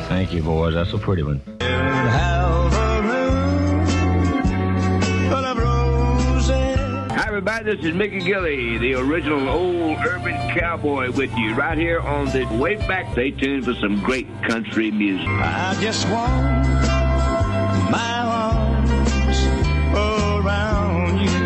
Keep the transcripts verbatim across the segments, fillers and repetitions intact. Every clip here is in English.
Thank you, boys. That's a pretty one. Hi, everybody. This is Mickey Gilley, the original old urban cowboy, with you right here on the way back. Stay tuned for some great country music. I just want my arms around you.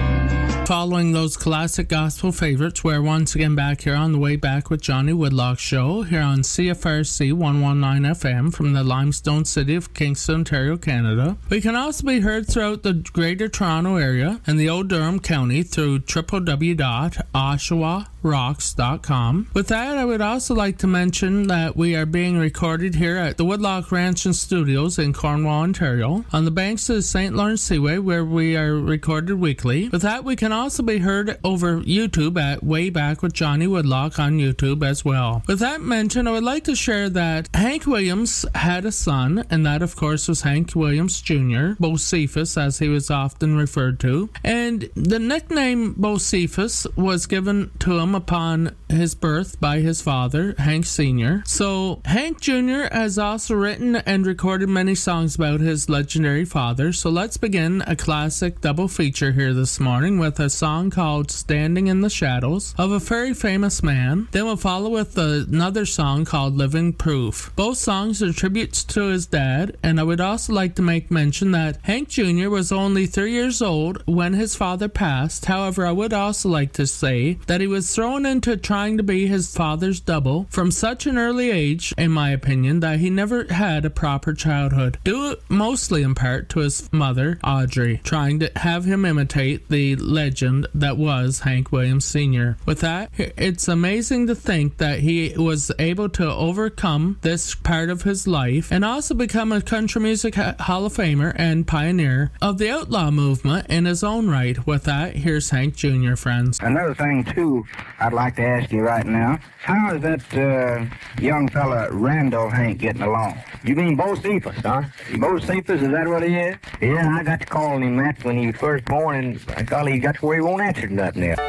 Following those classic gospel favorites, we're once again back here on the Way Back with Johnny Woodlock show here on C F R C one nineteen F M from the limestone city of Kingston, Ontario, Canada. We can also be heard throughout the Greater Toronto area and the Old Durham County through w w w dot oshawa rocks dot com. With that, I would also like to mention that we are being recorded here at the Woodlock Ranch and Studios in Cornwall, Ontario, on the banks of the Saint Lawrence Seaway, where we are recorded weekly. With that, we can also be heard over YouTube at Way Back with Johnny Woodlock on YouTube as well. With that mentioned, I would like to share that Hank Williams had a son, and that of course was Hank Williams Junior, Bocephus as he was often referred to, and the nickname Bocephus was given to him upon his birth by his father, Hank Senior So Hank Junior has also written and recorded many songs about his legendary father. So let's begin a classic double feature here this morning with a song called Standing in the Shadows of a very famous man. Then we'll follow with another song called Living Proof. Both songs are tributes to his dad, and I would also like to make mention that Hank Junior was only three years old when his father passed. However, I would also like to say that he was thrown into trying to be his father's double from such an early age, in my opinion, that he never had a proper childhood, due mostly in part to his mother, Audrey, trying to have him imitate the legend that was Hank Williams Senior With that, it's amazing to think that he was able to overcome this part of his life and also become a country music Hall of Famer and pioneer of the outlaw movement in his own right. With that, here's Hank Junior, friends. Another thing, too, I'd like to ask you right now, how is that uh, young fella Randall Hank getting along? You mean Bocephus, huh? Bocephus, is that what he is? Yeah, I got to calling him that when he was first born, and I thought he got to where he won't answer nothing yet.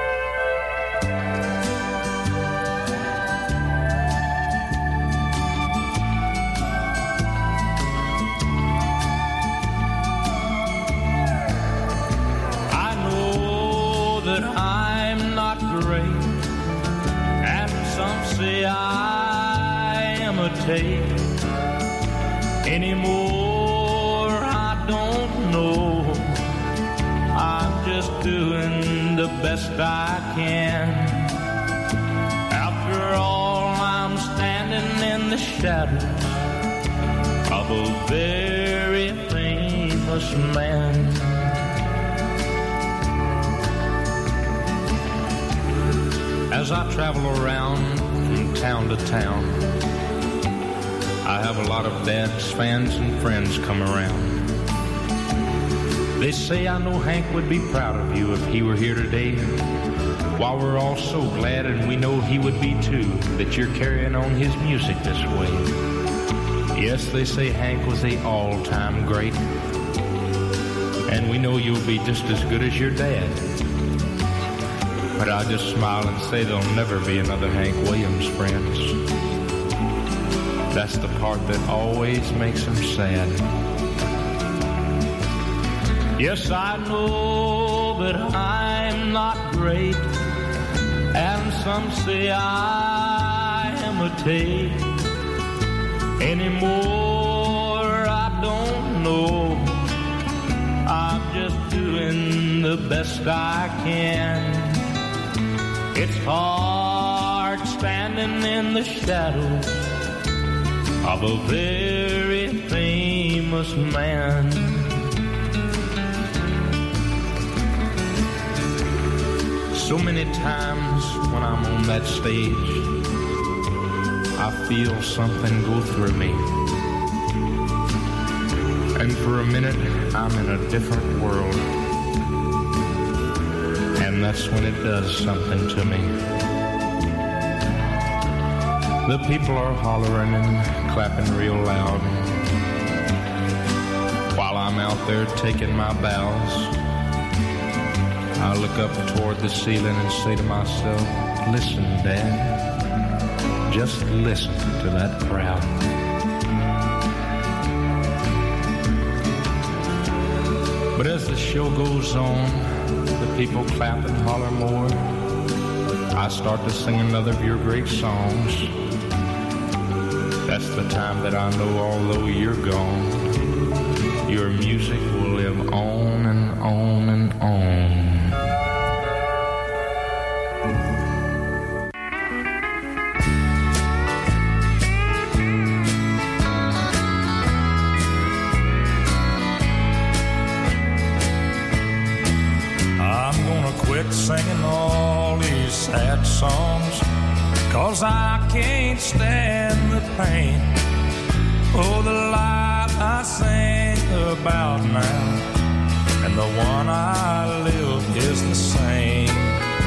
I know that I'm not great, and some say I imitate. Anymore, I don't know. I'm just doing the best I can. After all, I'm standing in the shadows of a very famous man. As I travel around from town to town, I have a lot of Dad's fans and friends come around. They say I know Hank would be proud of you if he were here today. While we're all so glad, and we know he would be too, that you're carrying on his music this way. Yes, they say Hank was the all-time great, and we know you'll be just as good as your dad. But I just smile and say there'll never be another Hank Williams, friends. That's the part that always makes him sad. Yes, I know that I'm not great, and some say I imitate. Anymore, I don't know. I'm just doing the best I can. It's hard standing in the shadows of a very famous man. So many times when I'm on that stage, I feel something go through me. And for a minute, I'm in a different world. And that's when it does something to me. The people are hollering and clapping real loud, while I'm out there taking my bows. I look up toward the ceiling and say to myself, listen, Dad, just listen to that crowd. as the show goes on, the people clap and holler more. I start to sing another of your great songs. That's the time that I know, although you're gone, your music will live on and on and on. Singing all these sad songs, 'cause I can't stand the pain. Oh, the life I sing about now and the one I live is the same.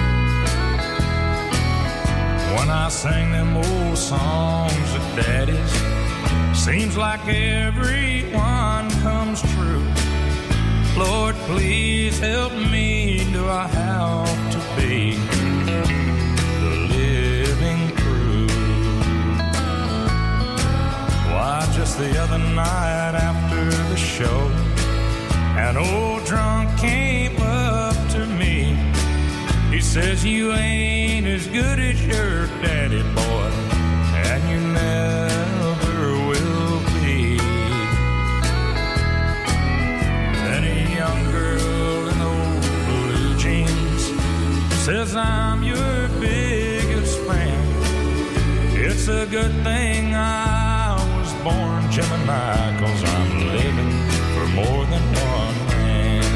When I sing them old songs of daddy's, seems like every one comes true. Lord, please help me. Do I have to be the living proof? Why, just the other night after the show, an old drunk came up to me. He says, you ain't as good as your daddy, boy, and you never will be. Then a young girl in old blue jeans says, I'm your biggest fan. It's a good thing I was born Gemini, 'cause I'm living for more than one man.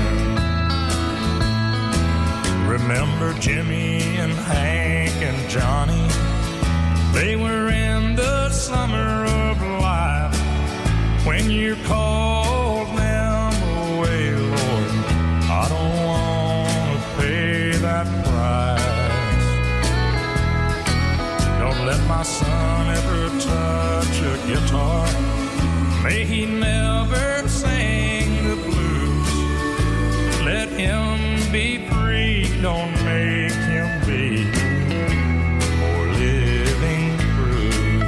Remember Jimmy and Hank and Johnny? They were in the summer of life when you called them away, Lord. I don't want to pay that price. Don't let my son ever touch a guitar. May he never sing the blues. Let him be free, don't make him be more living proof.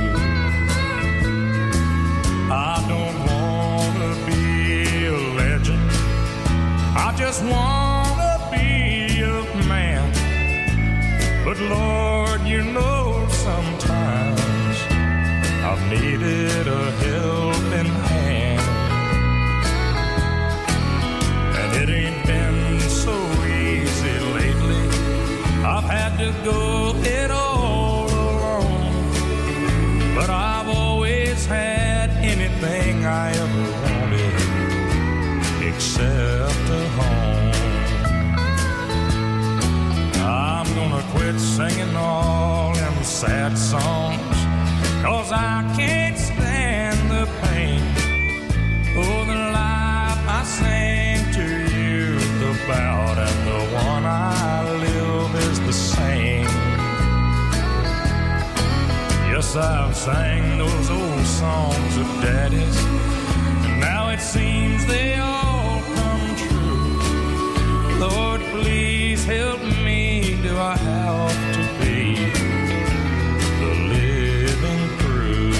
I don't want to be a legend, I just want to be a man. But Lord, you know sometimes I've needed a helping hand. And it ain't been so easy lately. I've had to go it all alone. But I've always had anything I ever wanted except a home. I'm gonna quit singing all them sad songs, 'cause I can't stand the pain. Oh, the life I sing to you about and the one I live is the same. Yes, I've sang those old songs of daddy's, and now it seems they all come true. Lord, please help me. Do I have to be the living proof?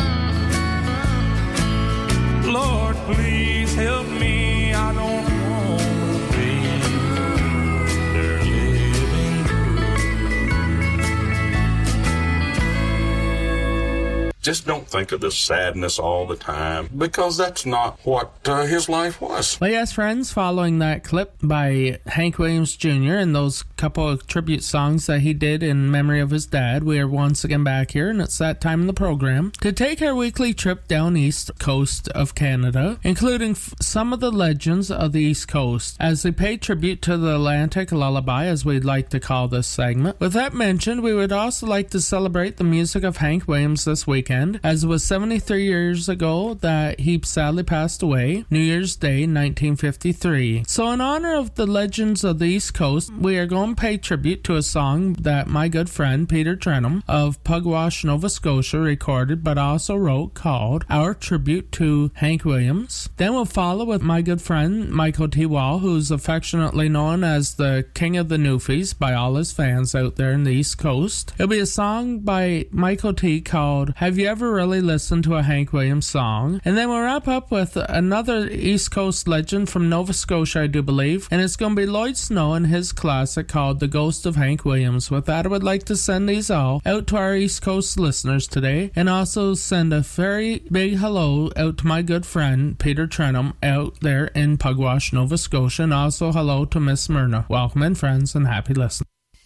Lord, please help me. I don't want to be their living proof. Just don't think of the sadness all the time, because that's not what uh, his life was. Well, yes, friends, following that clip by Hank Williams Junior and those couple of tribute songs that he did in memory of his dad, we are once again back here, and it's that time in the program to take our weekly trip down east coast of Canada, including f- some of the legends of the East Coast, as they pay tribute to the Atlantic Lullaby, as we'd like to call this segment. With that mentioned, we would also like to celebrate the music of Hank Williams this weekend, as it was seventy-three years ago that he sadly passed away, New Year's Day, nineteen fifty-three. So in honor of the legends of the East Coast, we are going to pay tribute to a song that my good friend Peter Trenholm of Pugwash, Nova Scotia recorded but also wrote, called Our Tribute to Hank Williams. Then we'll follow with my good friend Michael T. Wall, who's affectionately known as the King of the Newfies by all his fans out there in the East Coast. It'll be a song by Michael T. called Have You Ever Really finally listen to a Hank Williams song. And then we'll wrap up with another East Coast legend from Nova Scotia, I do believe. And it's going to be Lloyd Snow and his classic called The Ghost of Hank Williams. With that, I would like to send these all out to our East Coast listeners today. And also send a very big hello out to my good friend Peter Trenum out there in Pugwash, Nova Scotia. And also hello to Miss Myrna. Welcome in, friends, and happy listening.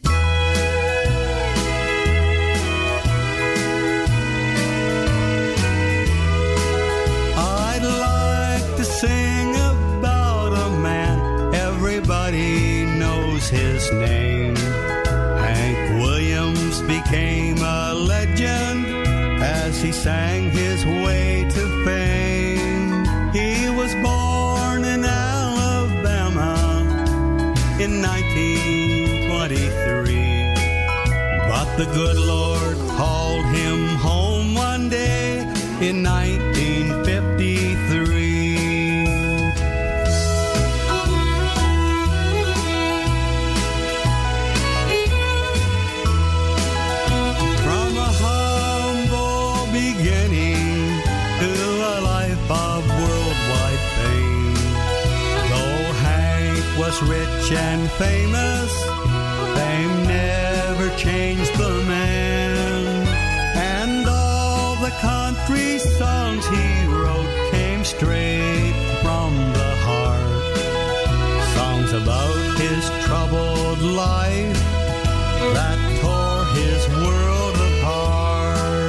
Sing about a man, everybody knows his name. Hank Williams became a legend as he sang his way to fame. He was born in Alabama in nineteen twenty-three, but the good Lord called him home one day in nineteen fifty-three. Rich and famous, fame never changed the man. And all the country songs he wrote came straight from the heart. Songs about his troubled life that tore his world apart.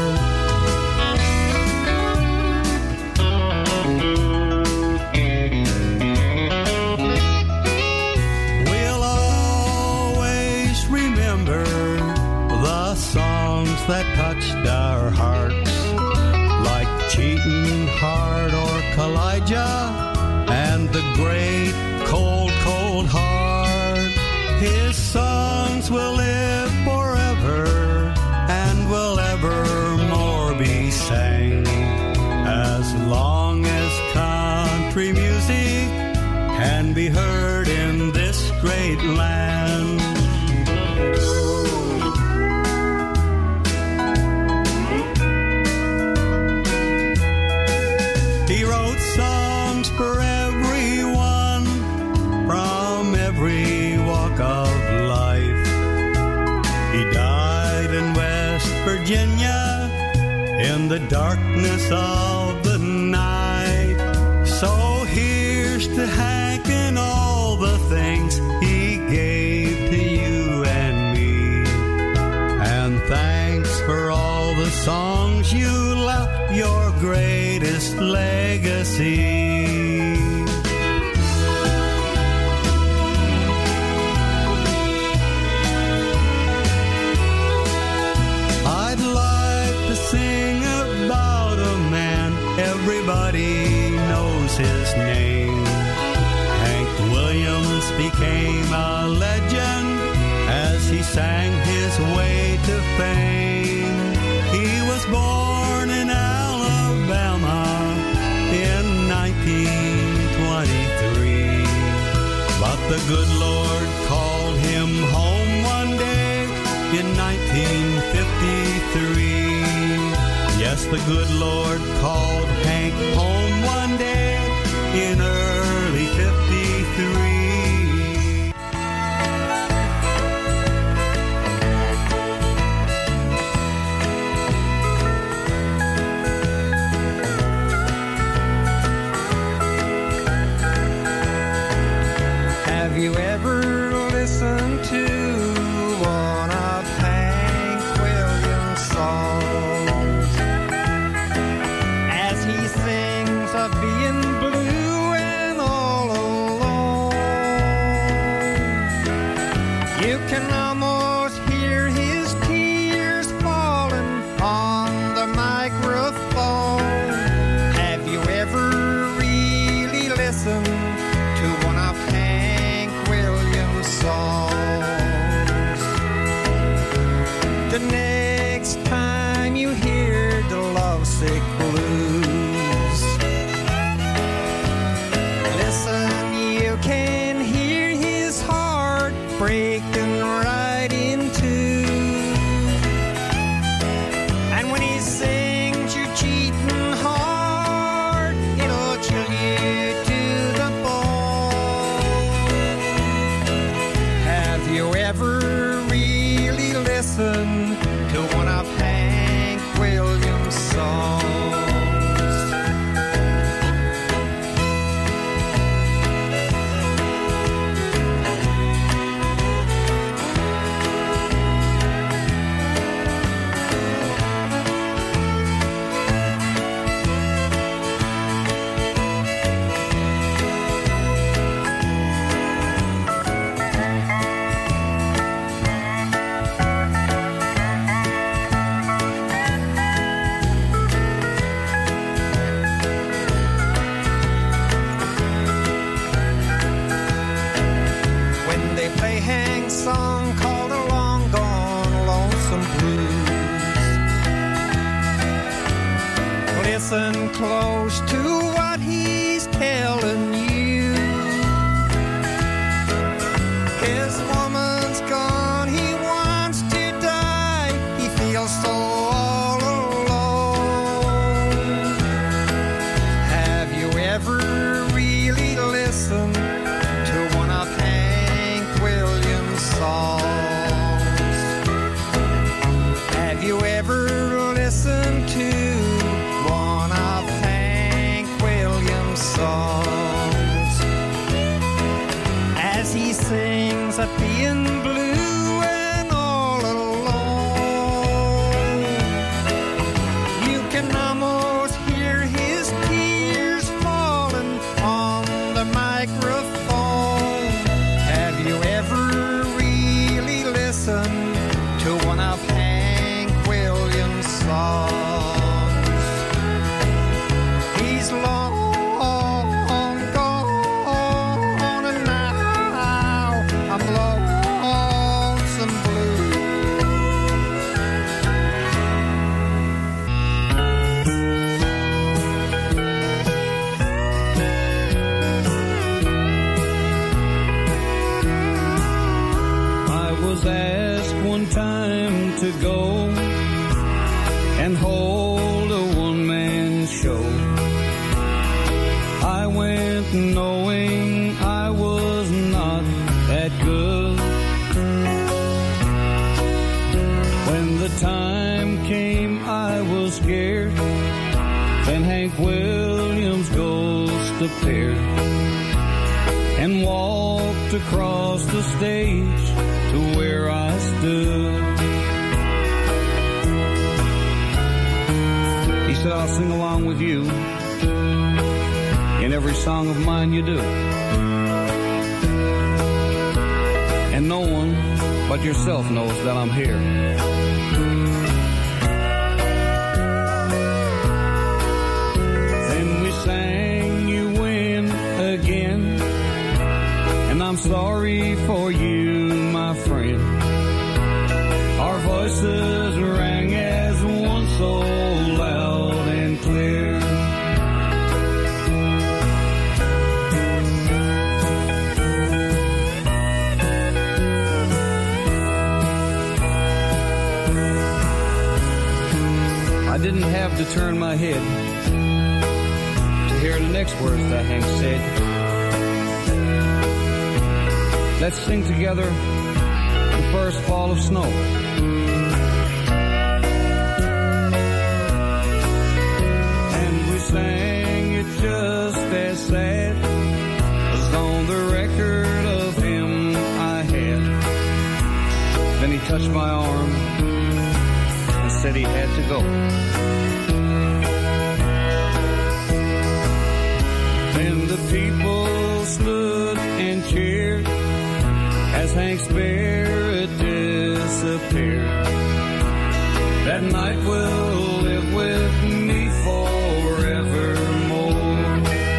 That touched our hearts, like Cheating Heart or Kalijah and the great Cold, Cold Heart. His songs will live forever and will evermore be sang, as long as country music can be heard in this great land. For everyone from every walk of life. He died in West Virginia in the darkness of the night. So here's to Hank and all the things he gave to you and me. And thanks for all the songs you left, your greatest legacy. Everybody knows his name. Hank Williams became a legend as he sang his way to fame. He was born in Alabama in nineteen twenty-three, but the good Lord called him home one day in nineteen fifty-three. Yes, the good Lord called Hank home one day in early fifty-three. Have you ever listened to one of Hank Williams' songs? Of being blue and all alone, you can almost hear his tears falling on the microphone. Have you ever really listened to one of Hank Williams' songs? The next time you hear the lovesick blues, you can hear his heart breaking right in two. And when he sings, your cheek listen close to what he's telling you. His woman's gone, he wants to die, he feels so all alone. Have you ever really listened to one of Hank Williams' songs? Have you ever listened to one of Hank Williams' songs? As he sings of being blue and all alone, you can almost hear his tears falling on the microphone. Have you ever really listened to one of Hank Williams' songs? He's long gone, and now I'm lonesome blue. I was asked one time to go and hold a one-man show. I went knowing I was not that good. When the time came, I was scared. Then Hank Williams' ghost appeared and walked across the stage to where I stood. He said, I'll sing along with you in every song of mine you do. And no one but yourself knows that I'm here. Then we sang You Win Again, and I'm sorry for you, my friend. Our voices rang as one, so loud and clear. I didn't have to turn my head to hear the next words that Hank said. Let's sing together the first fall of snow. And we sang it just as sad as on the record of him I had. Then he touched my arm and said he had to go. Then the people stood and cheered as Hank's spirit disappeared. That night will live with me forevermore.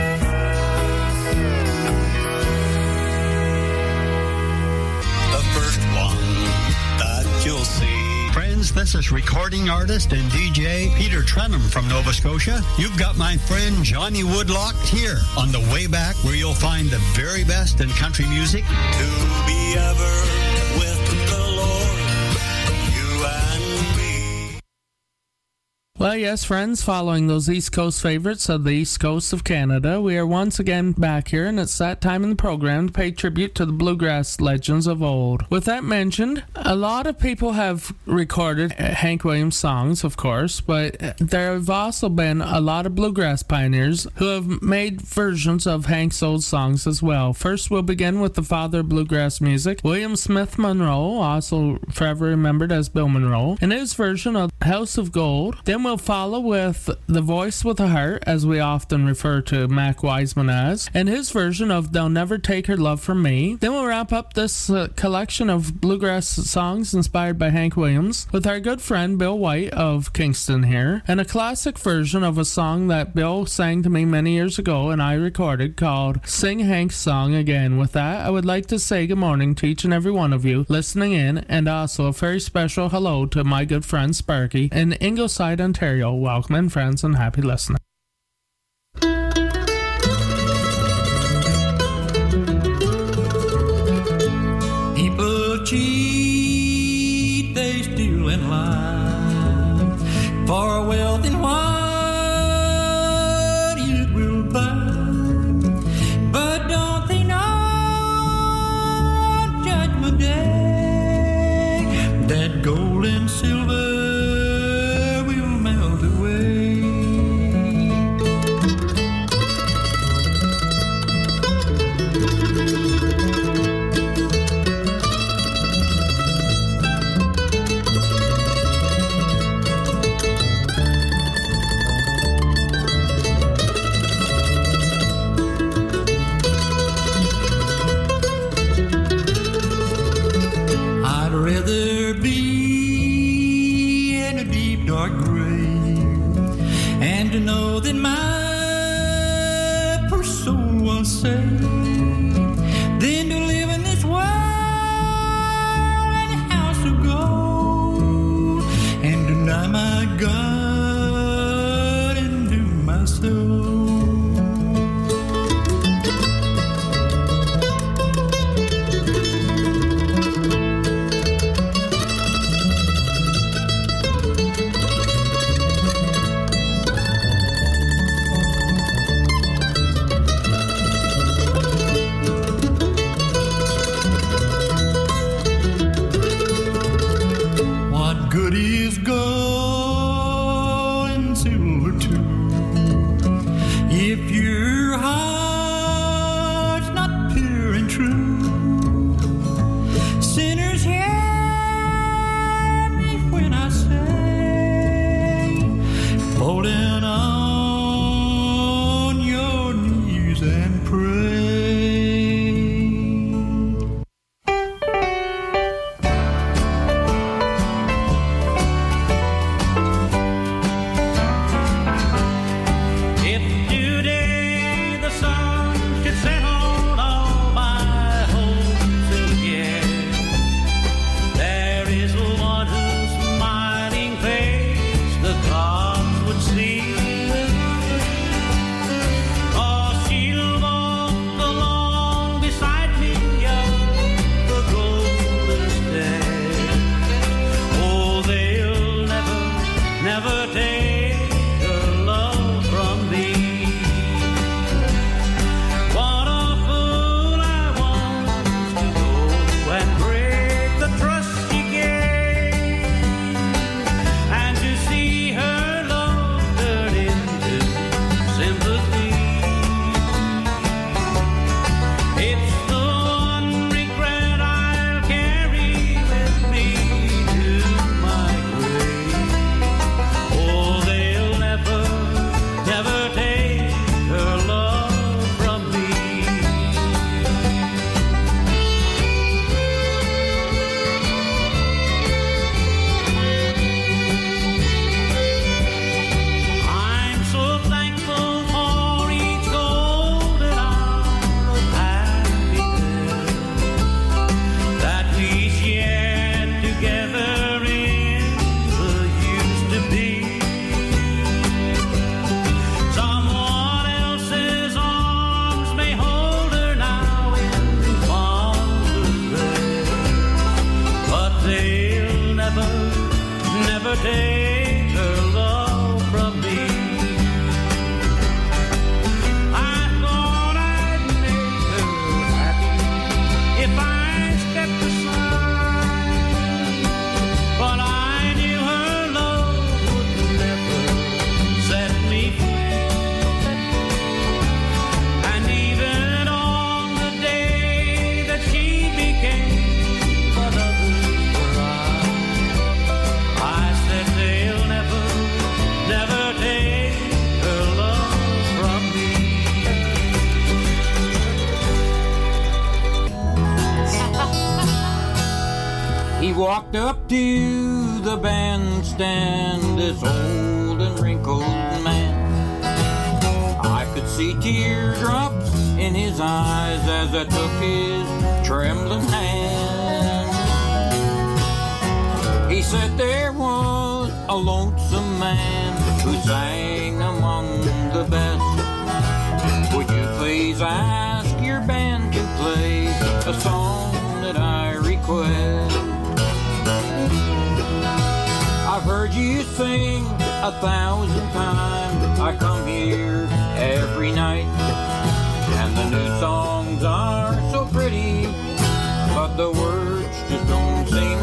The first one that you'll see. Friends, this is recording artist and D J Peter Trenum from Nova Scotia. You've got my friend Johnny Woodlock here on the way back, where you'll find the very best in country music. To be ever with the Lord, you and me. Well, yes, friends, following those East Coast favorites of the East Coast of Canada, we are once again back here, and it's that time in the program to pay tribute to the bluegrass legends of old. With that mentioned, a lot of people have recorded Hank Williams songs, of course, but there have also been a lot of bluegrass pioneers who have made versions of Hank's old songs as well. First, we'll begin with the father of bluegrass music, William Smith Monroe, also forever remembered as Bill Monroe, in his version of House of Gold. Then we'll follow with The Voice with a Heart, as we often refer to Mac Wiseman as, and his version of They'll Never Take Her Love From Me. Then we'll wrap up this uh, collection of bluegrass songs inspired by Hank Williams with our good friend Bill White of Kingston here, and a classic version of a song that Bill sang to me many years ago and I recorded called Sing Hank's Song Again. With that, I would like to say good morning to each and every one of you listening in, and also a very special hello to my good friend Sparky in Ingleside, Ontario. Welcome in, friends, and happy listening. say than to live in this world in a house of gold and deny my God and do my soul. Walked up to the bandstand, this old and wrinkled man. I could see teardrops in his eyes as I took his trembling hand. He said there was a lonesome man who sang among the best. Would you please ask your band to play a song that I request? I've heard you sing a thousand times. I come here every night, and the new songs are so pretty, but the words just don't seem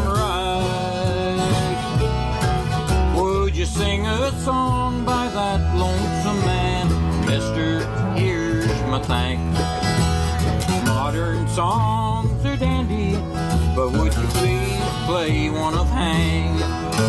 right. Would you sing a song by that lonesome man? Mister, here's my thanks. Modern songs are dandy, but would you please play one of Hank's?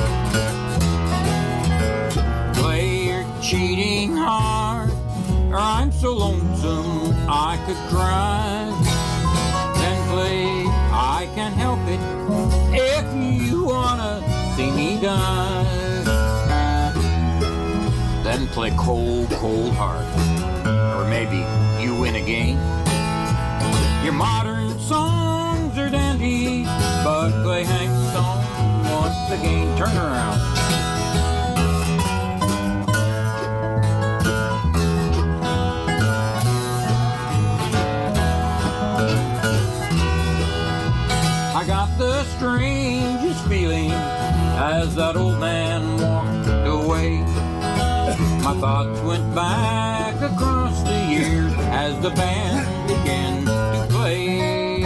Play your cheating heart, or I'm so lonesome I could cry. Then play I Can't Help It if you wanna see me die. Then play Cold, Cold Heart, or maybe you win again. Your modern songs are dandy, but play Hank's song once again. Turn around. I got the strangest feeling as that old man walked away. My thoughts went back across the years as the band began to play.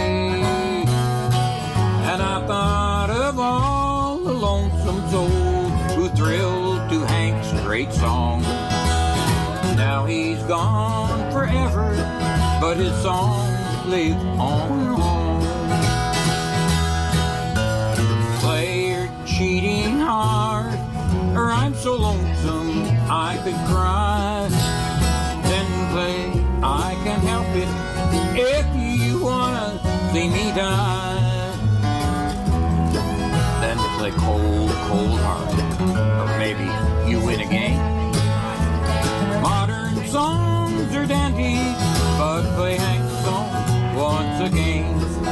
And I thought of all the lonesome souls who thrilled to Hank's great song. Now he's gone forever, but his songs live on home. Play your cheating heart, or I'm so lonesome I could cry. Then play I Can't Help It if you wanna see me die. Then to play Cold, Cold Heart, or maybe You Win Again. Modern songs are dandy, but play Hank's song once again.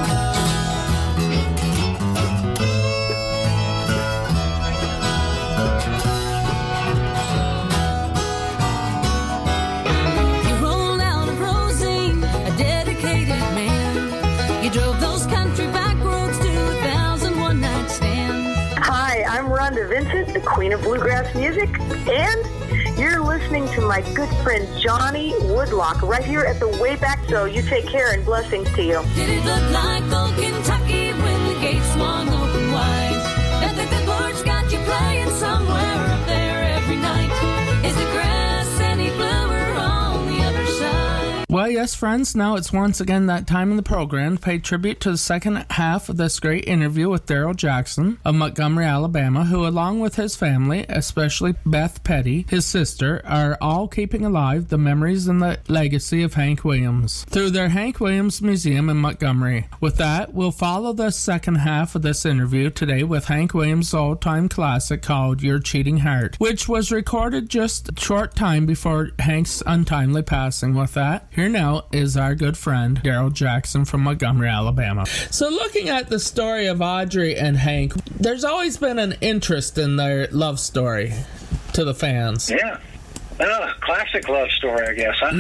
You drove those country back roads to a thousand one-night stands. Hi, I'm Rhonda Vincent, the Queen of Bluegrass Music, and you're listening to my good friend Johnny Woodlock right here at the Wayback Show. You take care and blessings to you. Did it look like old Kentucky when the gates swung open wide? Bet that the board's got you playing somewhere up there every night. Is the grass any bluer on the other side? Well, yes, friends, now it's once again that time in the program to pay tribute to the second half of this great interview with Daryl Jackson of Montgomery, Alabama, who, along with his family, especially Beth Petty, his sister, are all keeping alive the memories and the legacy of Hank Williams through their Hank Williams Museum in Montgomery. With that, we'll follow the second half of this interview today with Hank Williams' old-time classic called Your Cheating Heart, which was recorded just a short time before Hank's untimely passing. With that, here now is our good friend Daryl Jackson from Montgomery, Alabama. So looking at the story of Audrey and Hank, there's always been an interest in their love story to the fans. Yeah. Uh, classic love story, I guess, huh?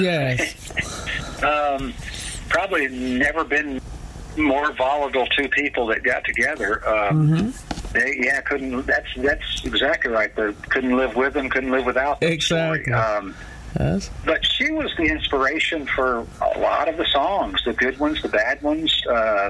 Yes. um, probably never been more volatile two people that got together. Um, mm-hmm. They, yeah, couldn't. That's that's exactly right. They couldn't live with them, couldn't live without them. Exactly. Um, yes. But she was the inspiration for a lot of the songs, the good ones, the bad ones. Uh,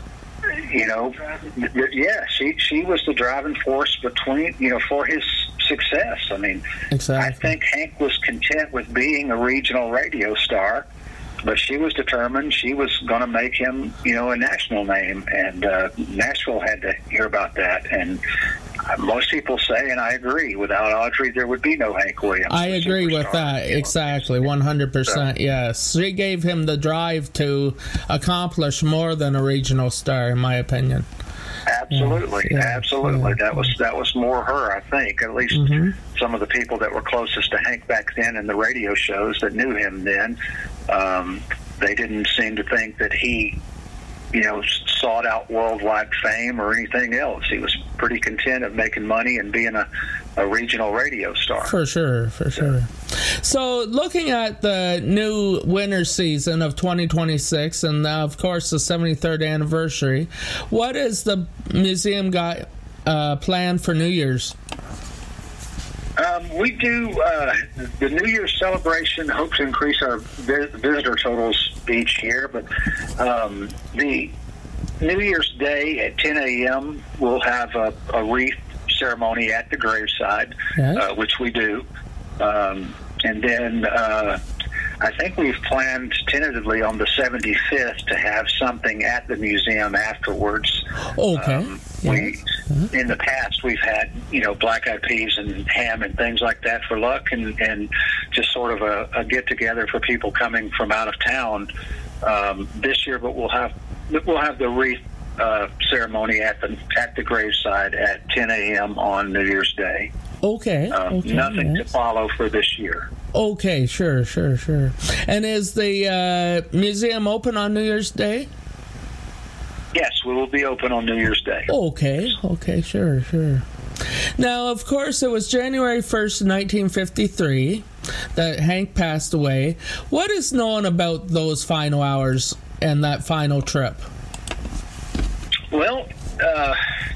you know, th- th- yeah, she she was the driving force between, you know, for his success. I mean, exactly. I think Hank was content with being a regional radio star, but she was determined she was going to make him, you know, a national name, and uh, Nashville had to hear about that. And most people say, and I agree, without Audrey, there would be no Hank Williams. I agree with that, exactly, one hundred percent, yes. She gave him the drive to accomplish more than a regional star, in my opinion. Absolutely, yeah, absolutely. Yeah. That was that was more her, I think. At least mm-hmm. some of the people that were closest to Hank back then in the radio shows that knew him then, um, they didn't seem to think that he, you know, sought out worldwide fame or anything else. He was pretty content of making money and being a, a regional radio star. For sure, for sure. So looking at the new winter season of twenty twenty-six and, uh, of course, the seventy-third anniversary, what is the museum got uh, planned for New Year's? Um, we do uh, the New Year's celebration. Hope to increase our vi- visitor totals each year, but um, the New Year's Day at ten a.m. we'll have a, a wreath ceremony at the graveside, yes. uh, which we do, um, and then uh, I think we've planned tentatively on the seventy-fifth to have something at the museum afterwards. Okay. Um, we, mm-hmm. In the past, we've had, you know, black-eyed peas and ham and things like that for luck, and, and just sort of a, a get-together for people coming from out of town um, this year. But we'll have we'll have the wreath uh, ceremony at the at the graveside at ten a.m. on New Year's Day. Okay. Um, okay nothing yes. to follow for this year. Okay, sure, sure, sure. And is the uh, museum open on New Year's Day? Yes, we will be open on New Year's Day. Okay, okay, sure, sure. Now, of course, it was January first, nineteen fifty-three that Hank passed away. What is known about those final hours and that final trip? Well, uh,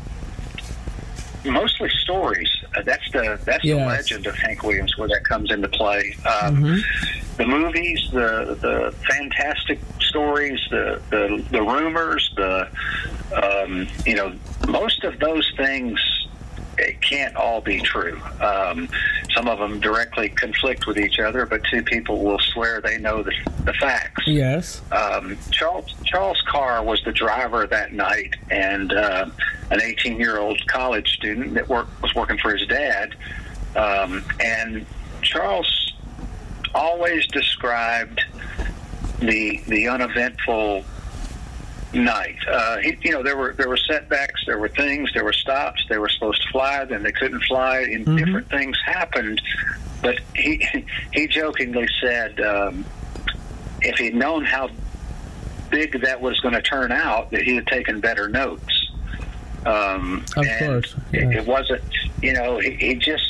mostly stories. Uh, that's the that's Yes. the legend of Hank Williams, where that comes into play. Um, Mm-hmm. The movies, the the fantastic stories, the the, the rumors, the um, you know, most of those things, it can't all be true. Um, some of them directly conflict with each other, but two people will swear they know the, the facts. Yes. Um, Charles Charles Carr was the driver that night, and uh, an eighteen-year-old college student that work, was working for his dad. Um, and Charles always described the the uneventful night. Uh, he, you know, there were there were setbacks, there were things, there were stops. They were supposed to fly, then they couldn't fly, and Mm-hmm. different things happened. But he he jokingly said, um, if he'd known how big that was going to turn out, that he had taken better notes. Um, Of and course, it, yeah. it wasn't. You know, he, he just.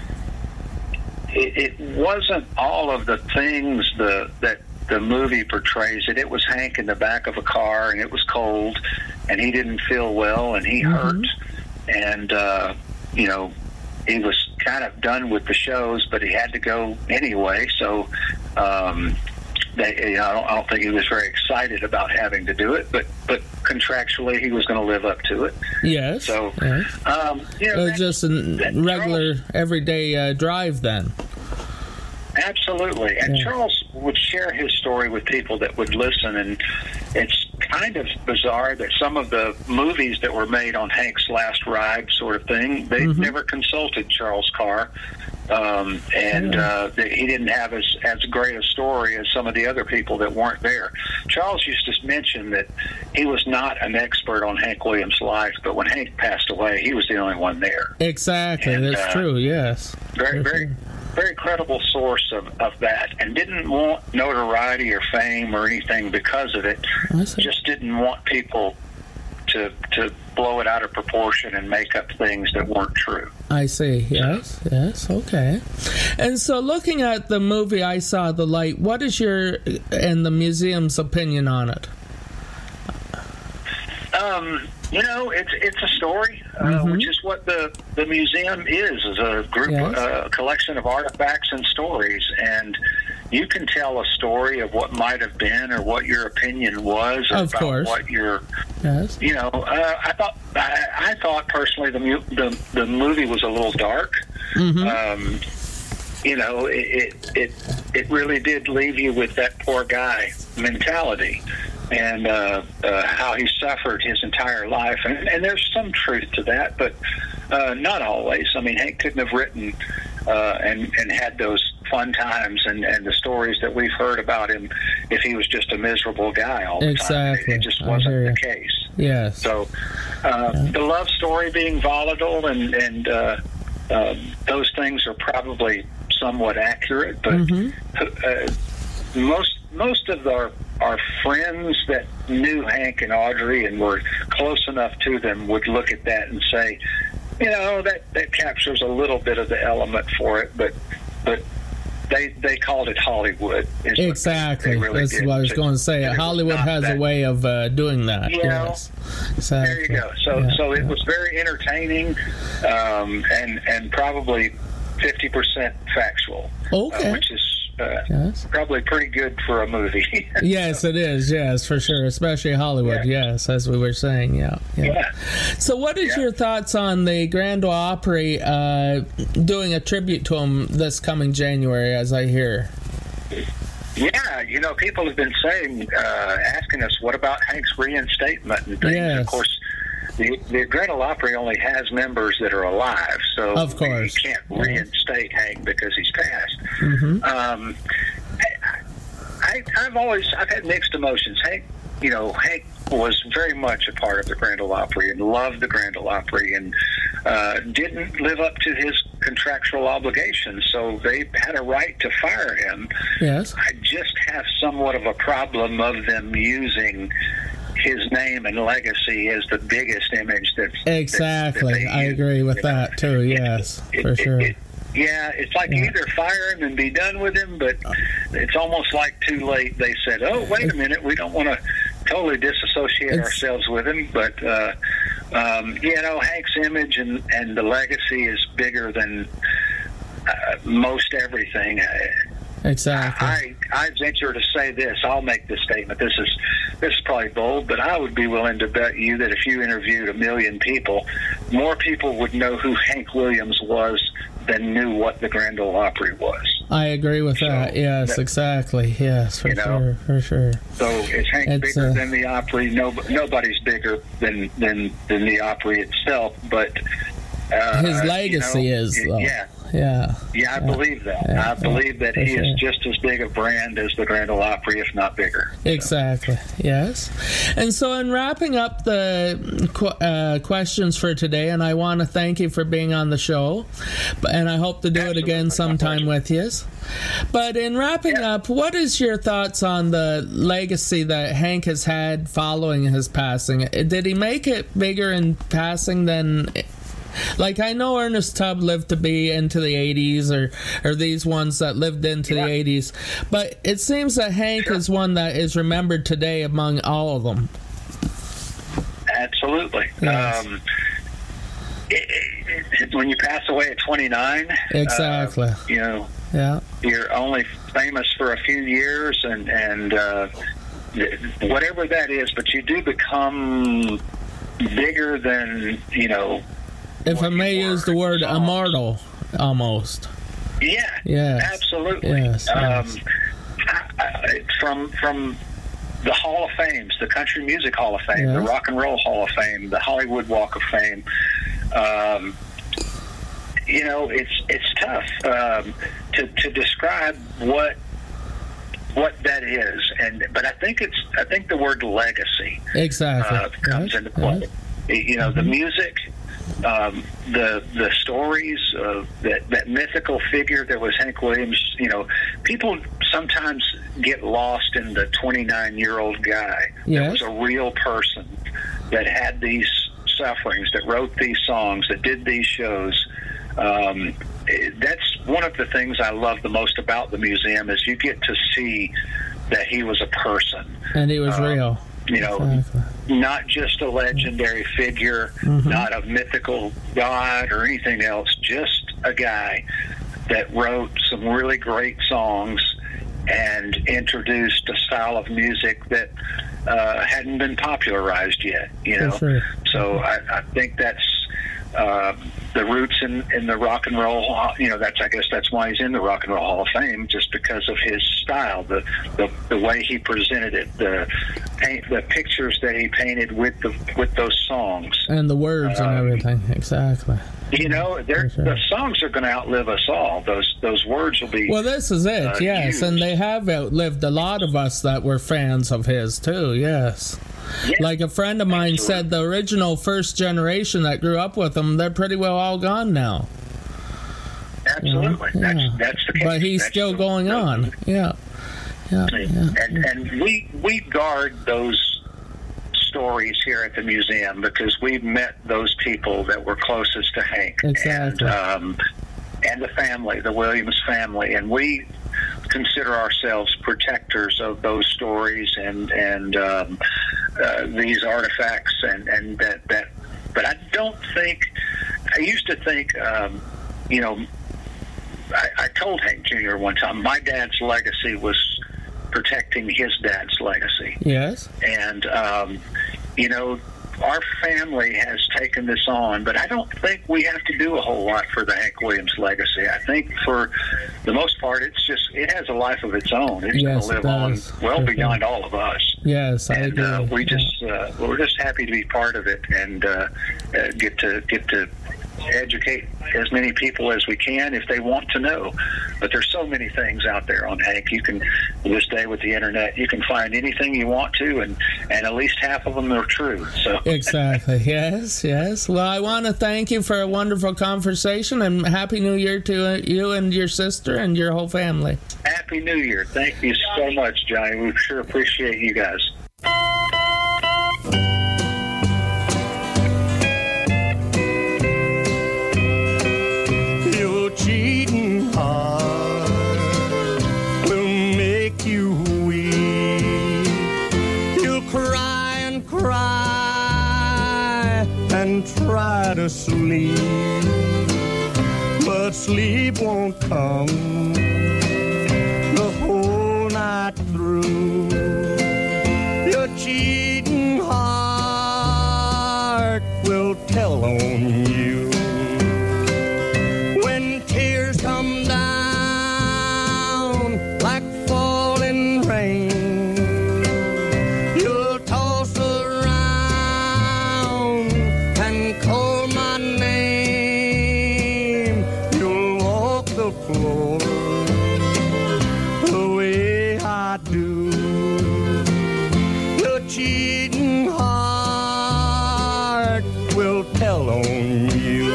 It, it wasn't all of the things the that the movie portrays it. It was Hank in the back of a car, and it was cold, and he didn't feel well, and he Mm-hmm. hurt, and uh, you know, he was kind of done with the shows, but he had to go anyway. So, um, they, you know, I don't, I don't think he was very excited about having to do it, but but contractually he was going to live up to it. Yes. So, yes. um, you know, It was that- just a that regular, everyday uh, drive then. Absolutely. And Yeah. Charles would share his story with people that would listen, and it's kind of bizarre that some of the movies that were made on Hank's last ride sort of thing, they Mhm. never consulted Charles Carr. Um, and uh, they, he didn't have as, as great a story as some of the other people that weren't there. Charles used to mention that he was not an expert on Hank Williams' life, but when Hank passed away, he was the only one there. Exactly, And, that's uh, true, yes. Very, For very, sure. very credible source of, of that, and didn't want notoriety or fame or anything because of it. I see. Just didn't want people to to blow it out of proportion and make up things that weren't true. I see, yes, yes, okay. And so looking at the movie I Saw the Light, what is your and the museum's opinion on it? Um, you know, it's it's a story, uh, Mhm. which is what the the museum is, is a group, Yes. uh, collection of artifacts and stories, and you can tell a story of what might have been or what your opinion was, or Of about course. what your, Yes. you know, uh, I thought I, I thought personally the, mu- the the movie was a little dark. Mm-hmm. Um, you know, it, it it it really did leave you with that poor guy mentality, and uh, uh, how he suffered his entire life. And, and there's some truth to that, but uh, not always. I mean, Hank couldn't have written uh, and, and had those fun times and, and the stories that we've heard about him if he was just a miserable guy all the Exactly. time. It, it just I wasn't hear the you. case. Yes. So uh, the love story being volatile and, and uh, uh, those things are probably somewhat accurate, but Mhm. uh, most most of our our friends that knew Hank and Audrey and were close enough to them would look at that and say, you know, that, that captures a little bit of the element for it, but but they they called it Hollywood. is what they- Exactly. they really That's did. what I was So going to say. it was Hollywood not has that- a way of uh, doing that. You know, yes. Exactly. There you go. So Yeah, so it yeah. was very entertaining, um, and and probably fifty percent factual. Okay. Uh, which is uh, Yes. probably pretty good for a movie. Yes, it is. Yes, for sure. Especially Hollywood. Yes, as we were saying. Yeah. Yeah. Yeah. So, what is your thoughts on the Grand Ole Opry uh, doing a tribute to him this coming January, as I hear? Yeah, you know, people have been saying, uh, asking us, what about Hank's reinstatement and things? Yes. Of course, the, the Grand Ole Opry only has members that are alive, so Of course. you can't Yeah. reinstate Hank because he's passed. Mm-hmm. Um, I, I, I've always I've had mixed emotions. Hank, you know, Hank was very much a part of the Grand Ole Opry and loved the Grand Ole Opry and uh, didn't live up to his contractual obligations, so they had a right to fire him. Yes. I just have somewhat of a problem of them using his name and legacy as the biggest image that's exactly. That, that I use, agree with you that know? too. Yes, it, for it, sure. It, yeah, it's like Yeah. either fire him and be done with him, but it's almost like too late. They said, "Oh, wait a minute, we don't want to totally disassociate It's- ourselves with him." But uh, um, you know, Hank's image and and the legacy is bigger than uh, most everything. Exactly. I, I venture to say this. I'll make this statement. This is this is probably bold, but I would be willing to bet you that if you interviewed a million people, more people would know who Hank Williams was than knew what the Grand Ole Opry was. I agree with So, that. Yes, that- exactly. Yes, for You know? sure, for sure. So is Hank It's, bigger uh, than the Opry? No, nobody's bigger than than than the Opry itself. But uh, His legacy you know, is, though. Yeah. Yeah. Yeah, I believe that. Yeah, I believe that for he sure. is just as big a brand as the Grand Ole Opry, if not bigger. Exactly. Yes. And so, in wrapping up the qu- uh, questions for today, and I want to thank you for being on the show, but- and I hope to do it again sometime with you. But in wrapping up, what is your thoughts on the legacy that Hank has had following his passing? Did he make it bigger in passing than? Like, I know Ernest Tubb lived to be into the eighties, or, or these ones that lived into the eighties, but it seems that Hank is one that is remembered today among all of them. Absolutely. Yes. Um, it, it, it, when you pass away at twenty-nine, Exactly. uh, you know, Yeah. you're only famous for a few years, and and uh, whatever that is, but you do become bigger than, you know. If I may use the word immortal, almost. Yeah. Yes. Absolutely. Yes, Um, yes. I, I, from from the Hall of Fames, the Country Music Hall of Fame, the Yes. Rock and Roll Hall of Fame, the Hollywood Walk of Fame. Um, you know, it's it's tough um, to to describe what what that is, and but I think it's I think the word legacy Exactly. uh, comes Yes, into play. yes. You know, the music, um, the the stories of that that mythical figure that was Hank Williams. You know, people sometimes get lost in the twenty-nine year old guy that Yes. was a real person that had these sufferings, that wrote these songs, that did these shows. Um, it- that's one of the things I love the most about the museum, is you get to see that he was a person. And he was Um, real. You know, Exactly. not just a legendary figure, Mhm. not a mythical god or anything else, just a guy that wrote some really great songs and introduced a style of music that uh, hadn't been popularized yet, you For know. sure. So I, I think that's uh, the roots in, in the rock and roll. You know, that's I guess that's why he's in the Rock and Roll Hall of Fame, just because of his style, the the, the way he presented it, the paint, the pictures that he painted with the with those songs. And the words and Um, everything. Exactly. You know, they're, For sure. the songs are going to outlive us all. Those those words will be. Well, this is it, uh, yes. used. And they have outlived a lot of us that were fans of his, too, yes. Yeah. Like a friend of mine said, the original first generation that grew up with him, they're pretty well all gone now. Absolutely, Yeah. that's that's the case. But he's That's still the- going on. Yeah. Yeah. yeah. and and we we guard those stories here at the museum because we've met those people that were closest to Hank. Exactly. And um, and the family, the Williams family, and we consider ourselves protectors of those stories and and um, uh, these artifacts and and that that. But I don't think. I used to think, um, you know. I, I told Hank Junior one time, my dad's legacy was protecting his dad's legacy. Yes. And, um, you know, our family has taken this on, but I don't think we have to do a whole lot for the Hank Williams legacy. I think for the most part, it's just, it has a life of its own. It's Yes, going it to live on does. well For beyond all of us. Yes, I And agree. uh, we just, uh, we're just happy to be part of it and uh, uh, get to, get to educate as many people as we can if they want to know. But there's so many things out there on Hank. You can, this day with the internet, you can find anything you want to, and, and at least half of them are true. So exactly. Yes, yes. Well, I want to thank you for a wonderful conversation, and Happy New Year to uh, you and your sister and your whole family. Happy New Year. Thank you so much, Johnny. We sure appreciate you guys. Your cheating heart will make you weep. You'll cry and cry and try to sleep, but sleep won't come the whole night through. Your cheating heart will tell on you. When tears come down like falling rain, you'll toss around and call my name. You'll walk the floor the way I do. Your cheating heart will tell on you.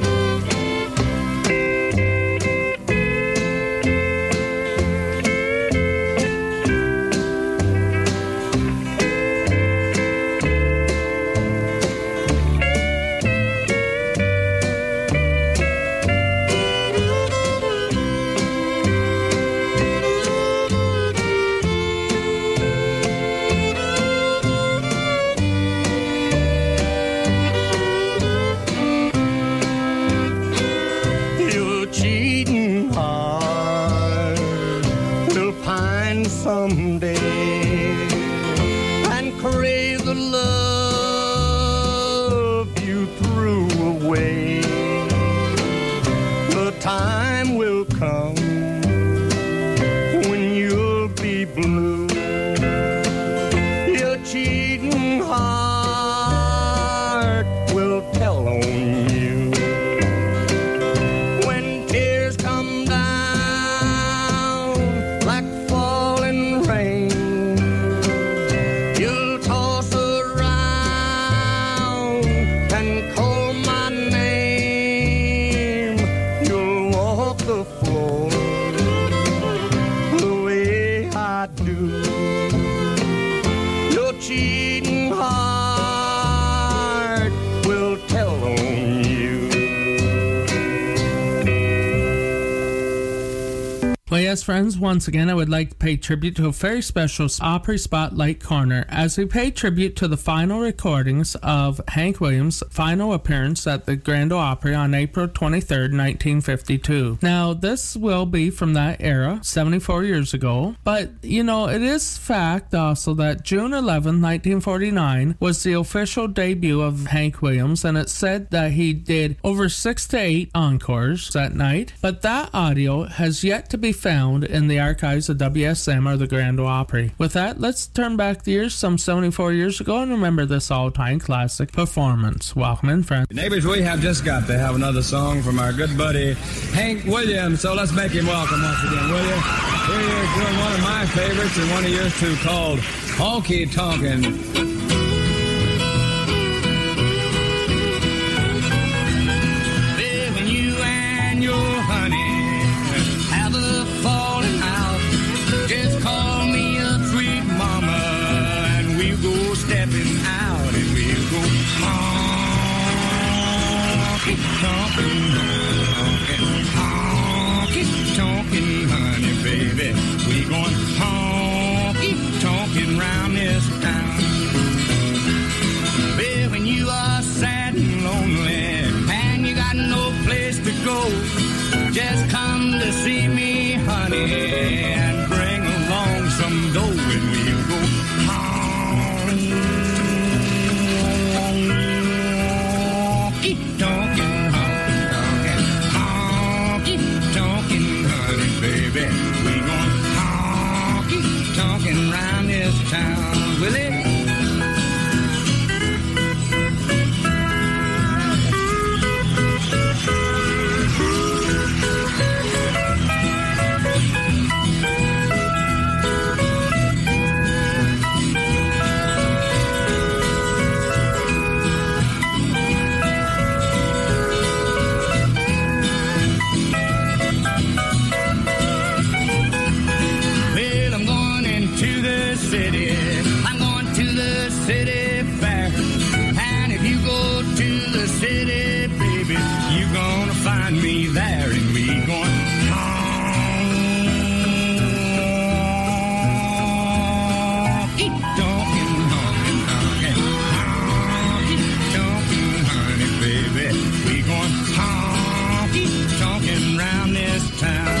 Your cheating heart will pine someday and crave the love you threw away. The time will come when you'll be blue. Your cheating heart will tell on you. When tears come down like falling rain, you'll toss around and call my name. You'll walk the floor the way I do. Your cheating heart will tell on you. Well, yes, friends, once again, I would like to pay tribute to a very special Opry Spotlight Corner as we pay tribute to the final recordings of Hank Williams' final appearance at the Grand Ole Opry on April twenty-third, nineteen fifty-two. Now, this will be from that era, seventy-four years ago, but, you know, it is fact also that June eleventh, nineteen forty-nine was the official debut of Hank Williams, and it's said that he did over six to eight encores that night, but that audio has yet to be found in the archives of W S M or the Grand Ole Opry. With that, let's turn back the years some seventy-four years ago and remember this all-time classic performance. Welcome in, friends. Neighbors, we have just got to have another song from our good buddy Hank Williams, so let's make him welcome once again, will you? Here he is doing one of my favorites and one of yours too, called Honky Tonkin'. When you and your honey have a falling out, just call me a sweet mama and we'll go stepping out and we'll go honky tonkin', honky tonkin', honey baby, we going honky tonkin' round this town. Well, when you are sad and lonely and you got no place to go, just come to see me, honey, and bring along some dough and we'll go honky tonkin', honky tonkin', honey, baby. We going honky tonkin' round this town, will it? city. I'm going to the city fair. And if you go to the city, baby, you're gonna find me there. And we going honky tonkin', honky tonkin', honky tonkin', honey, baby. We going honky tonkin' round this town.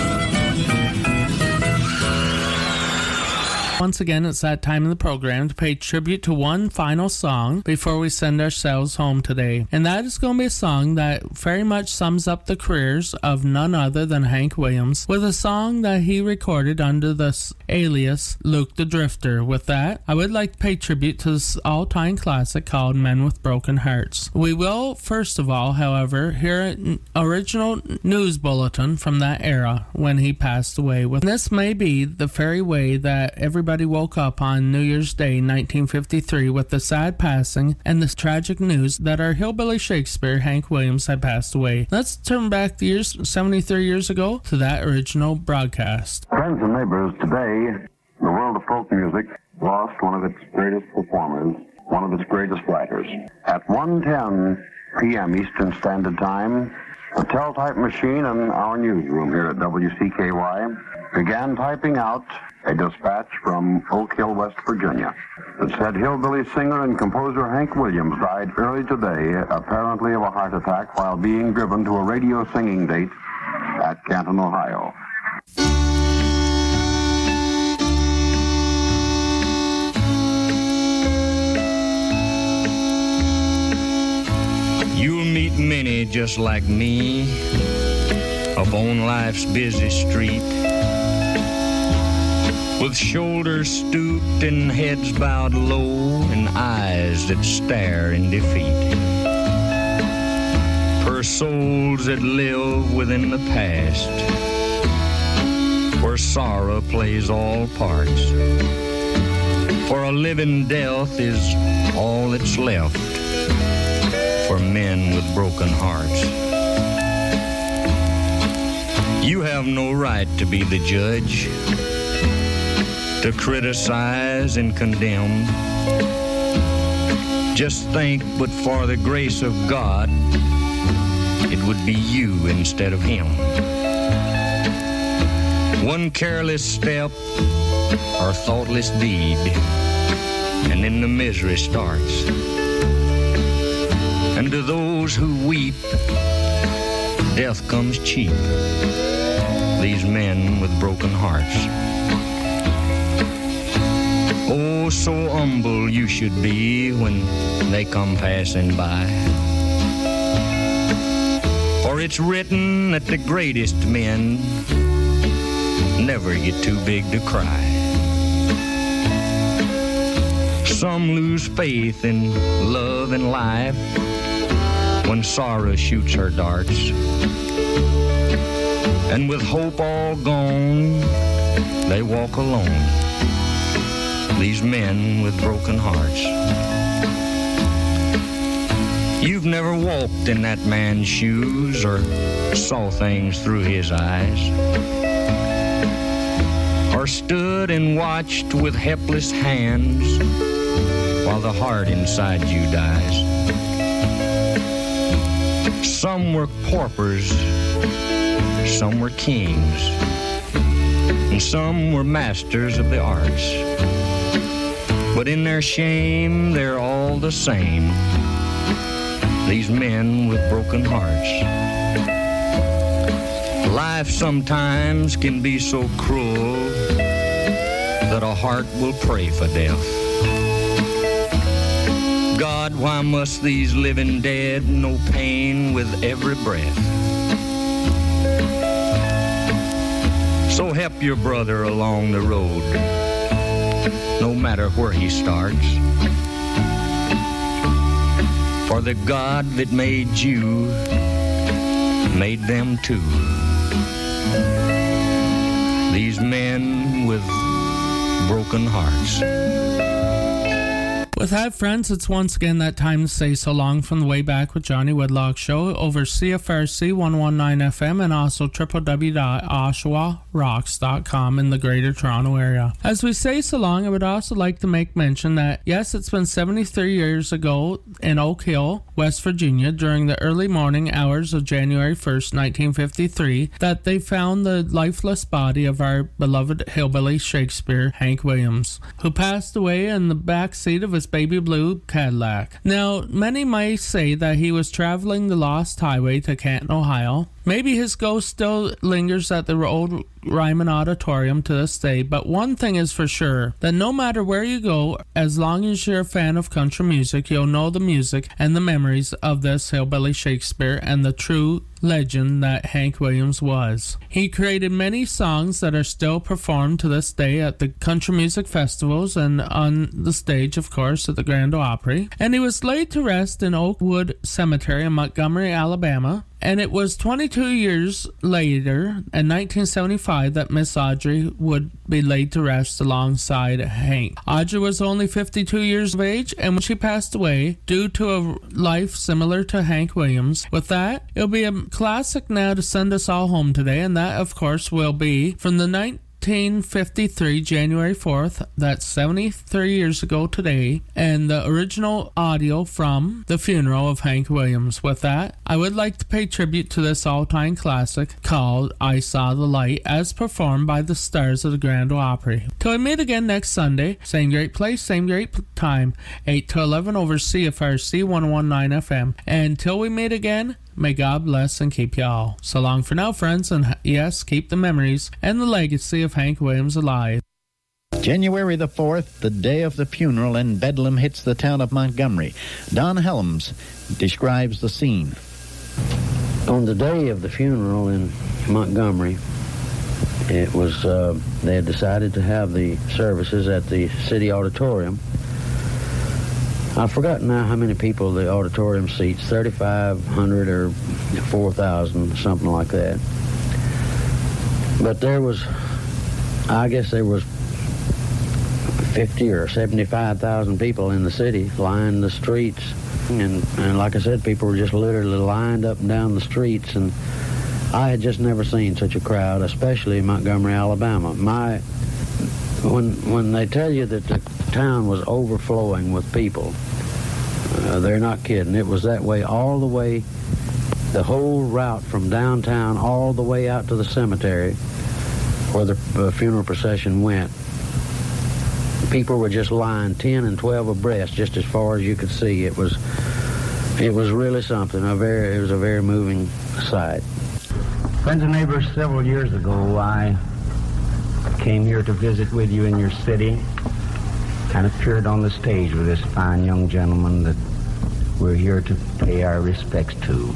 Once again, it's that time in the program to pay tribute to one final song before we send ourselves home today. And that is going to be a song that very much sums up the careers of none other than Hank Williams, with a song that he recorded under the alias Luke the Drifter. With that, I would like to pay tribute to this all-time classic called Men with Broken Hearts. We will, first of all, however, hear an original news bulletin from that era when he passed away. With this may be the very way that everybody woke up on New Year's Day nineteen fifty-three with the sad passing and the tragic news that our hillbilly Shakespeare, Hank Williams, had passed away. Let's turn back the years seventy-three years ago to that original broadcast. Friends and neighbors, today, the world of folk music lost one of its greatest performers, one of its greatest writers. At one ten p.m. Eastern Standard Time, the teletype machine in our newsroom here at W C K Y began typing out a dispatch from Oak Hill, West Virginia, that said hillbilly singer and composer Hank Williams died early today, apparently of a heart attack, while being driven to a radio singing date at Canton, Ohio. You'll meet many just like me up on life's busy street, with shoulders stooped and heads bowed low and eyes that stare in defeat. For souls that live within the past, where sorrow plays all parts. For a living death is all that's left for men with broken hearts. You have no right to be the judge, to criticize and condemn. Just think, but for the grace of God, it would be you instead of him. One careless step or thoughtless deed, and then the misery starts. And to those who weep, death comes cheap. These men with broken hearts. Oh, so humble you should be when they come passing by. For it's written that the greatest men never get too big to cry. Some lose faith in love and life when sorrow shoots her darts. And with hope all gone, they walk alone. These men with broken hearts. You've never walked in that man's shoes or saw things through his eyes, or stood and watched with helpless hands while the heart inside you dies. Some were paupers, some were kings, and some were masters of the arts. But in their shame, they're all the same, these men with broken hearts. Life sometimes can be so cruel that a heart will pray for death. God, why must these living dead know pain with every breath? So help your brother along the road, no matter where he starts. For the God that made you made them too. These men with broken hearts. With that, friends, it's once again that time to say so long from the Way Back with Johnny Woodlock show over C F R C one nineteen F M and also w w w dot oshawa rocks dot com in the Greater Toronto Area. As we say so long, I would also like to make mention that, yes, it's been seventy-three years ago in Oak Hill, West Virginia, during the early morning hours of January first, nineteen fifty-three, that they found the lifeless body of our beloved hillbilly Shakespeare, Hank Williams, who passed away in the back seat of his baby blue Cadillac. Now, many might say that he was traveling the lost highway to Canton, Ohio. Maybe his ghost still lingers at the old Ryman Auditorium to this day, but one thing is for sure, that no matter where you go, as long as you're a fan of country music, you'll know the music and the memories of this hillbilly Shakespeare and the true legend that Hank Williams was. He created many songs that are still performed to this day at the country music festivals and on the stage, of course, at the Grand Ole Opry. And he was laid to rest in Oakwood Cemetery in Montgomery, Alabama. And it was twenty-two years later, in nineteen seventy-five, that Miss Audrey would be laid to rest alongside Hank. Audrey was only fifty-two years of age, and when she passed away, due to a life similar to Hank Williams. With that, it'll be a classic now to send us all home today, and that, of course, will be from the nineteen fifty-three, January fourth, that's seventy-three years ago today, and the original audio from the funeral of Hank Williams. With that, I would like to pay tribute to this all-time classic called I Saw the Light, as performed by the stars of the Grand Ole Opry. Till we meet again next Sunday, same great place, same great time, eight to eleven over C F R C one nineteen F M. And until we meet again, may God bless and keep you all. So long for now, friends, and yes, keep the memories and the legacy of Hank Williams alive. January the fourth, the day of the funeral in Bedlam hits the town of Montgomery. Don Helms describes the scene. On the day of the funeral in Montgomery, it was, uh, they had decided to have the services at the city auditorium. I've forgotten now how many people the auditorium seats, thirty-five hundred or four thousand, something like that. But there was, I guess there was fifty or seventy-five thousand people in the city lined the streets. And, and like I said, people were just literally lined up and down the streets. And I had just never seen such a crowd, especially in Montgomery, Alabama. My, when, when they tell you that the town was overflowing with people, uh, they're not kidding. It was that way all the way, the whole route from downtown all the way out to the cemetery where the uh, funeral procession went. People were just lying ten and twelve abreast, just as far as you could see. It was, it was really something. A very, it was a very moving sight. Friends and neighbors, several years ago, I came here to visit with you in your city and appeared on the stage with this fine young gentleman that we're here to pay our respects to.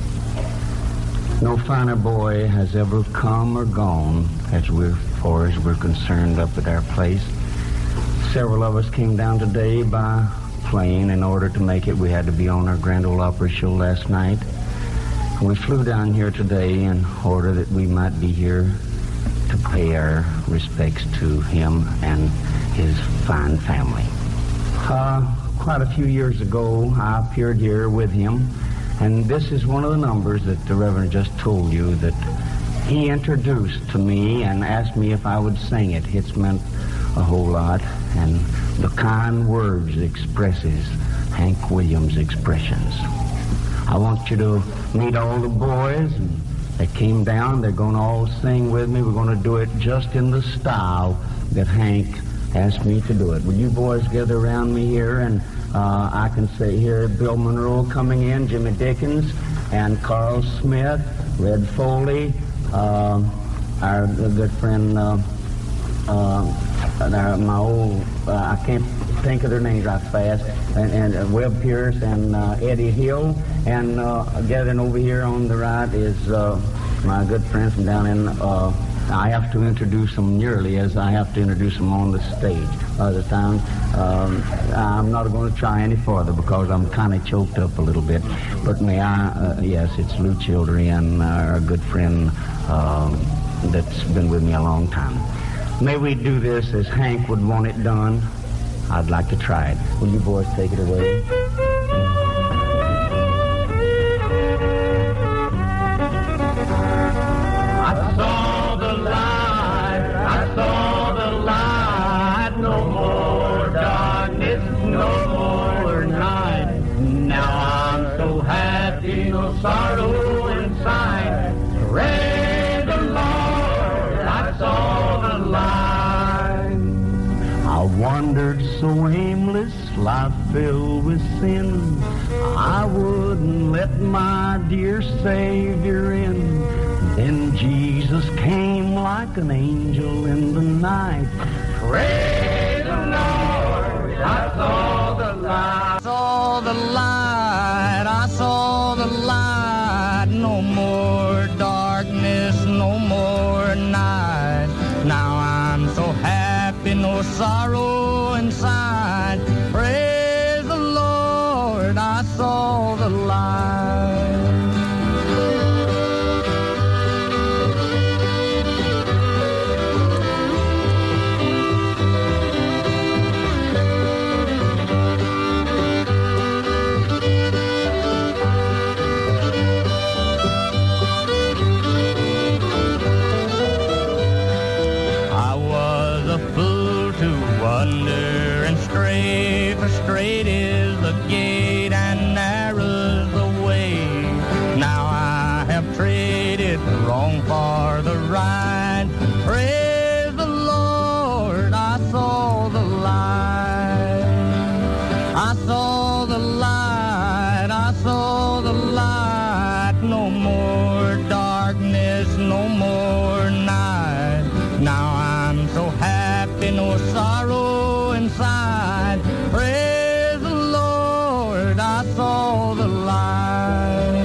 No finer boy has ever come or gone as we're, far as we're concerned up at our place. Several of us came down today by plane in order to make it. We had to be on our Grand Ole Opry show last night. We flew down here today in order that we might be here to pay our respects to him and his fine family. Uh, quite a few years ago, I appeared here with him, and this is one of the numbers that the Reverend just told you that he introduced to me and asked me if I would sing it. It's meant a whole lot, and the kind words expresses Hank Williams' expressions. I want you to meet all the boys, and they came down. They're going to all sing with me. We're going to do it just in the style that Hank asked me to do it. Will you boys gather around me here? And uh, I can say here, Bill Monroe coming in, Jimmy Dickens, and Carl Smith, Red Foley, uh, our good friend, uh, uh, our, my old, uh, I can't think of their names right fast, and, and uh, Webb Pierce and uh, Eddie Hill, and uh, gathering over here on the right is uh, my good friend from down in, uh, I have to introduce them nearly as I have to introduce them on the stage. Other times, um, I'm not going to try any further because I'm kind of choked up a little bit, but may I, uh, yes, it's Lou Children, our good friend um, that's been with me a long time. May we do this as Hank would want it done. I'd like to try it. Will you boys take it away? I saw the light, I saw the light, no more darkness, no more night. Now I'm so happy, no sorrow inside. Praise the Lord, I saw the light. I wandered so aimless, life filled with sin. I wouldn't let my dear Savior in. Then Jesus came like an angel in the night. Praise the Lord, I saw the light. I saw the light, I saw the light. No more darkness, no more night. Now I'm so happy, no sorrow inside. Praise the Lord, I saw the light. Straight is the gate and narrow's the way. Now I have traded the wrong for the right. Praise the Lord, I saw the light. I saw the light, I saw the light. No more darkness, no more night. Now I'm so happy, no sorrow inside. Praise the Lord, I saw the light.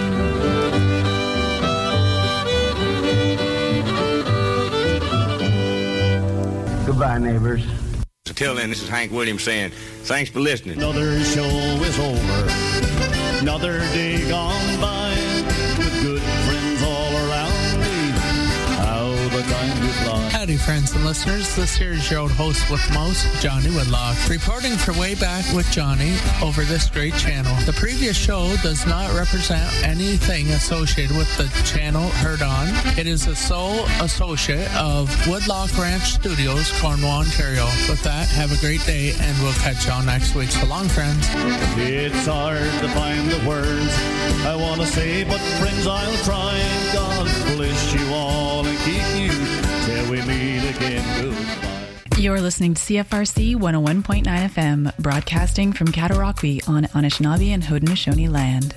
Goodbye, neighbors. Until then, this is Hank Williams saying, thanks for listening. Another show is over. Another day gone by. With good friends all around me. How the time goes by. Howdy, friends and listeners. This here is your old host with most, Johnny Woodlock, reporting for Way Back with Johnny over this great channel. The previous show does not represent anything associated with the channel heard on. It is a sole associate of Woodlock Ranch Studios, Cornwall, Ontario. With that, have a great day, and we'll catch y'all next week. So long, friends. It's hard to find the words I want to say, but friends, I'll try. God bless you all and keep you till we meet again. Goodbye. You're listening to C F R C one oh one point nine F M, broadcasting from Cataraqui on Anishinaabe and Haudenosaunee land.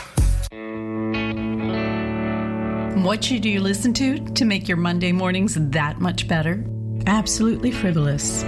What should you listen to to make your Monday mornings that much better? Absolutely Frivolous.